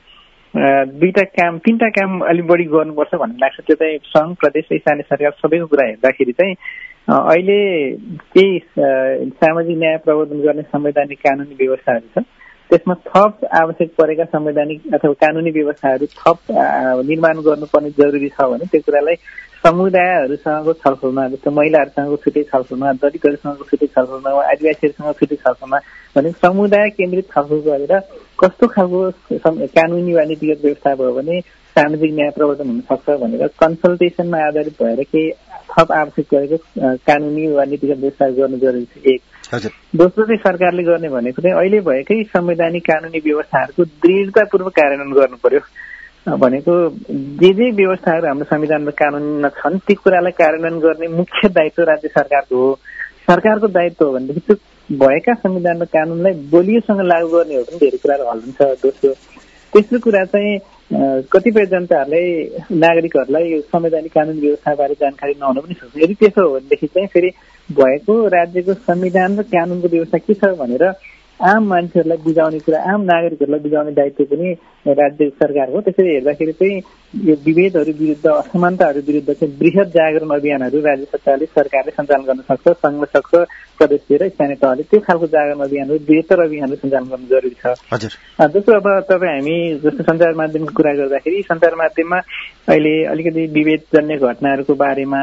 तीनटा काम अलिक बढी गर्नुपर्छ भन्ने लाग्छ। त्यो चाहिँ संघ, प्रदेश, स्थानीय सरकार सबैको कुरा हेर्दाखेरि चाहिँ अहिले केही सामाजिक न्याय प्रवर्धन गर्ने संवैधानिक कानुनी व्यवस्थाहरू छ, त्यसमा थप आवश्यक परेका संवैधानिक अथवा कानुनी व्यवस्थाहरू थप निर्माण गर्नुपर्ने जरुरी छ भने त्यो कुरालाई समुदायहरूसँगको छलफलमा, जस्तो महिलाहरूसँगको छुट्टै छलफलमा, दलितहरूसँगको छुट्टै छलफलमा, आदिवासीहरूसँग छुट्टै छलफलमा भने समुदाय केन्द्रित छलफल गरेर कस्तो खालको कानुनी वा नीतिगत व्यवस्था भयो भने सामाजिक न्याय प्रवर्तन हुन सक्छ भनेर कन्सल्टेसनमा आधारित भएर केही थप आवश्यक गरेको कानुनी वा नीतिगत व्यवस्था गर्नु जरुरी छ एक। दोस्रो चाहिँ सरकारले गर्ने भनेको चाहिँ अहिले भएकै संवैधानिक कानुनी व्यवस्थाहरूको दृढतापूर्वक कार्यान्वयन गर्नु पर्यो। भनेको जे व्यवस्थाहरू हाम्रो संविधानमा कानुनमा छन् ती कुरालाई कार्यान्वयन गर्ने मुख्य दायित्व राज्य सरकारको हो। सरकारको दायित्व हो भनेदेखि त्यो भएका संविधानमा कानुनलाई बलियोसँग लागू गर्ने हो भने धेरै कुराहरू हल हुन्छ। दोस्रो तेस्रो कुरा चाहिँ कतिपय जनताहरूलाई नागरिकहरूलाई यो संवैधानिक कानुन व्यवस्थाबारे जानकारी नहुन पनि सक्छ। यदि त्यसो हो भनेदेखि चाहिँ फेरि भएको राज्यको संविधान र कानुनको व्यवस्था के छ भनेर आम मान्छेहरूलाई बुझाउने कुरा, आम नागरिकहरूलाई बुझाउने दायित्व पनि राज्य सरकार हो। त्यसरी हेर्दाखेरि चाहिँ यो विभेदहरू विरुद्ध, असमानताहरू विरुद्ध चाहिँ वृहत जागरण अभियानहरू राज्य सरकारले सञ्चालन गर्न सक्छ। सङ्घ सक्छ, प्रदेशीय र स्थानीय तहले त्यो खालको जागरण अभियानहरू, बृहत्तर अभियानहरू सञ्चालन गर्नु जरुरी छ। दोस्रो अब तपाईँ हामी जस्तो सञ्चार माध्यमको कुरा गर्दाखेरि सञ्चार माध्यममा अहिले अलिकति विभेदजन्य घटनाहरूको बारेमा,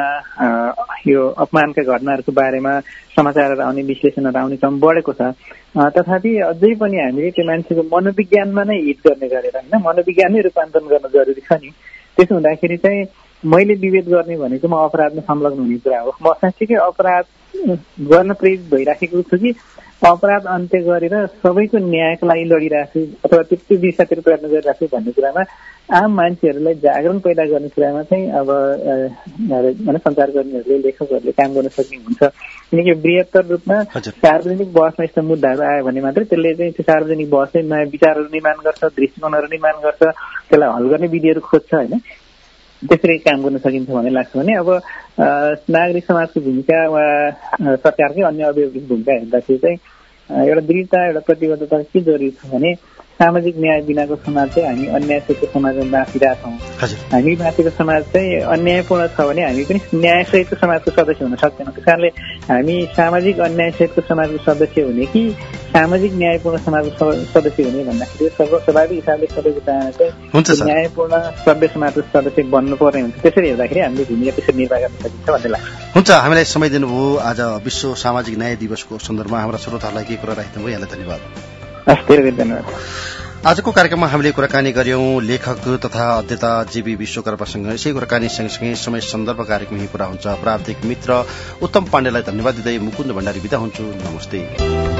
यो अपमानका घटनाहरूको बारेमा समाचारहरू आउने, विश्लेषणहरू आउने क्रम बढेको छ। तथापि अझै पनि हामीले त्यो मान्छेको मनोविज्ञानमा नै हिट गर्ने गरेर होइन मनोविज्ञानै रूपान्तरण गर्न जरुरी छ नि। त्यसो हुँदाखेरि चाहिँ मैले विभेद गर्ने भनेको म अपराधमा संलग्न हुने कुरा हो। म साँच्चीकै अपराध गर्न प्रेरित भइराखेको छु कि अपराध अन्त्य गरेर सबैको न्यायको लागि लडिरहेको छु अथवा त्यो दिशातिर प्रयत्न गरिरहेको छु भन्ने कुरामा आम मान्छेहरूलाई जागरण पैदा गर्ने कुरामा चाहिँ अब सञ्चारकर्मीहरूले, लेखकहरूले काम गर्न सक्ने हुन्छ। किनकि बृहत्तर रूपमा सार्वजनिक बहसमा यस्तो मुद्दाहरू आयो भने मात्रै त्यसले चाहिँ त्यो सार्वजनिक बहसले नयाँ विचारहरू निर्माण गर्छ, दृष्टिकोणहरू निर्माण गर्छ, त्यसलाई हल गर्ने विधिहरू खोज्छ होइन। त्यसरी काम गर्न सकिन्छ भन्ने लाग्छ भने अब नागरिक समाजको भूमिका वा सरकारकै अन्य अभिभावकको भूमिका हेर्दाखेरि चाहिँ एउटा दृढता, एउटा प्रतिबद्धता के जरुरी छ भने सामाजिक न्याय बिनाको समाज चाहिँ हामी अन्यायसहितको समाजमा बाँचिरहेछौँ। हामी बाँचेको समाज चाहिँ अन्यायपूर्ण छ भने हामी पनि न्यायसहितको समाजको सदस्य हुन सक्दैनौँ। त्यस कारणले हामी सामाजिक अन्यायसहितको समाजको सदस्य हुने कि सामाजिक न्यायपूर्ण समाजको सदस्य हुने भन्दाखेरि स्वाभाविक हिसाबले सबैको चाहना चाहिँ न्यायपूर्ण सभ्य समाजको सदस्य बन्नु पर्ने हुन्छ। त्यसरी हेर्दाखेरि हामीले भूमिका त्यसरी निर्वाह गर्न सकिन्छ भन्ने लाग्छ। हुन्छ, हामीलाई समय दिनुभयो। आज विश्व सामाजिक न्याय दिवसको सन्दर्भमा हाम्रा श्रोताहरूलाई के कुरा राख्नुभयो, यहाँलाई धन्यवाद। हस्, धेरै धेरै धन्यवाद। आजको कार्यक्रममा हामीले कुराकानी गर्यौं लेखक तथा अध्येता जेबी विश्वकर्मासँग। यसै कुराकानी सँगसँगै समय सन्दर्भ कार्यक्रम यही पूरा हुन्छ। प्राविधिक मित्र उत्तम पाण्डेलाई धन्यवाद दिँदै मुकुन्द भण्डारी बिदा हुन्छु। नमस्ते।